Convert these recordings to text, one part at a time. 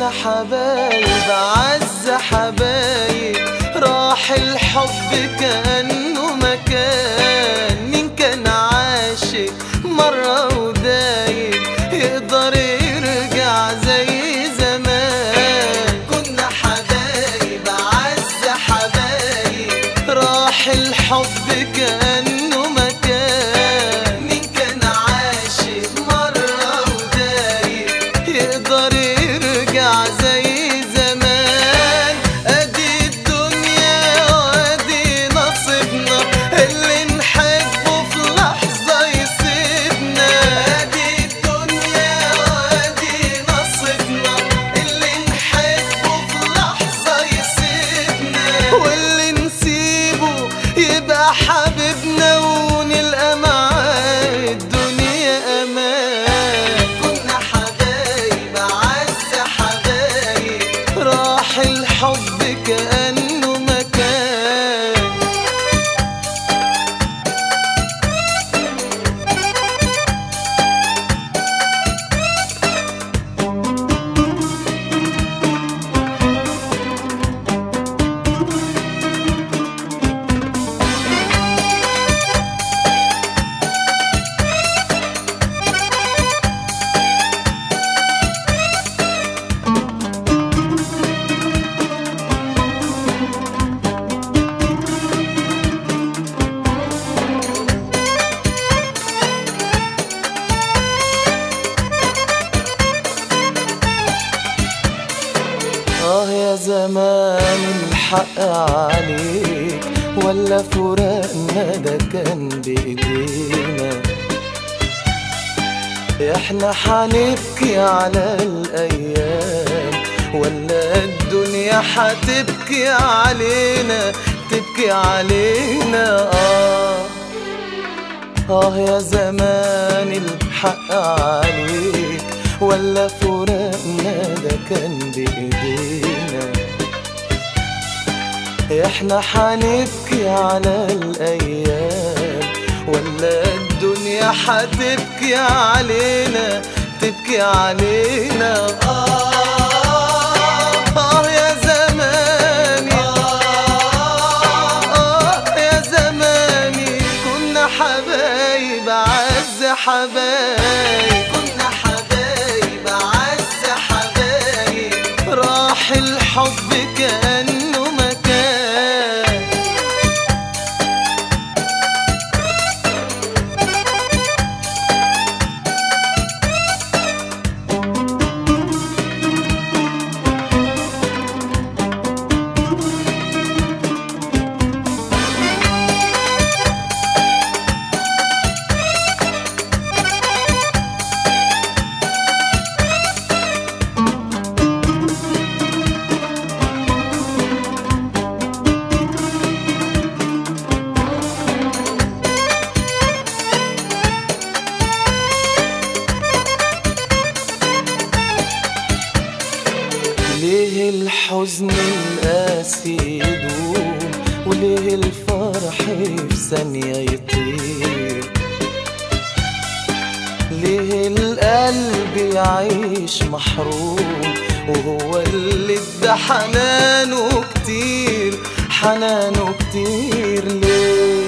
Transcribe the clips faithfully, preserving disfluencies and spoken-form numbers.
كنا حبايب عز حبايب، راح الحب كأنه مكان. مين كان عاشق مرة ودايب يقدر يرجع زي زمان؟ كنا حبايب عز حبايب، راح الحب كأنه مكان. مين كان عاشق مرة ودايب يقدر يرجع زي زمان؟ ادي الدنيا وادي نصيبنا، اللي نحبه في لحظة يسيبنا. ادي الدنيا وادي نصيبنا، اللي نحبه في لحظة يسيبنا. واللي نسيبه يبقى حبيبنا ونلقى معاه الدنيا امان. كنا حبايب عز حبايب، راح الحب كأنه مكان. آه يا زمان الحق عليك، ولا فراقنا ده كان بإيدينا؟ احنا حنبكي على الأيام، ولا الدنيا حتبكي علينا تبكي علينا؟ آه آه يا زمان الحق عليك، ولا فراقنا ده كان بإيدينا؟ احنا حنبكي على الأيام، ولا الدنيا حتبكي علينا تبكي علينا؟ آه آه يا زماني، آه يا زماني، كنا حبايب عز حبايب. كنا حبايب عز حبايب، راح الحب كأنه مكان. ليه الحزن القاسي يدوم، وليه الفرح في ثانية يطير؟ ليه القلب يعيش محروم وهو اللي ادى حنانه كتير حنانه كتير؟ ليه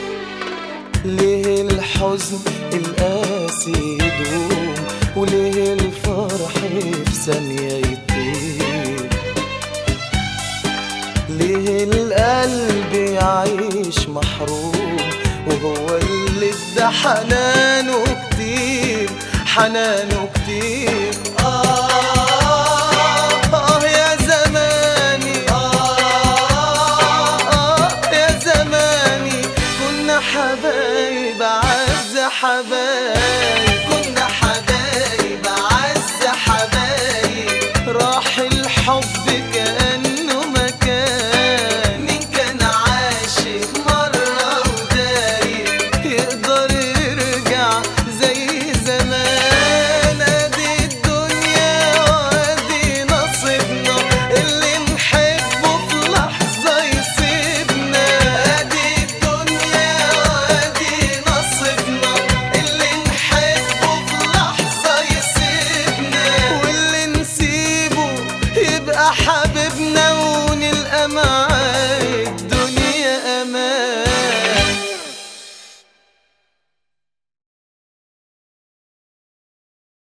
ليه الحزن القاسي يدوم، وليه الفرح في ثانية يطير؟ ليه القلب يعيش محروم وهو اللي ادى حنانه كتير حنانه كتير؟ آه آه يا زماني، آه آه يا زماني، كنا حبايب عز حبايب.